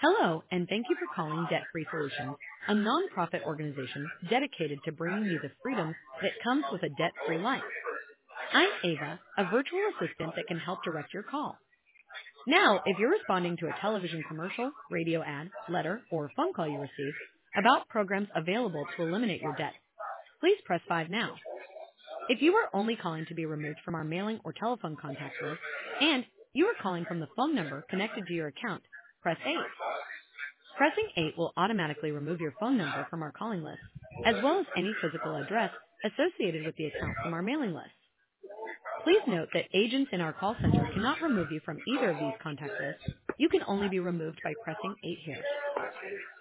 Hello, and thank you for calling Debt Free Solutions, a nonprofit organization dedicated to bringing you the freedom that comes with a debt-free life. I'm Ava, a virtual assistant that can help direct your call. Now, if you're responding to a television commercial, radio ad, letter, or phone call you received about programs available to eliminate your debt, please press 5 now. If you are only calling to be removed from our mailing or telephone contact list, and you are calling from the phone number connected to your account, press 8. Pressing 8 will automatically remove your phone number from our calling list, as well as any physical address associated with the account from our mailing list. Please note that agents in our call center cannot remove you from either of these contact lists. You can only be removed by pressing 8 here.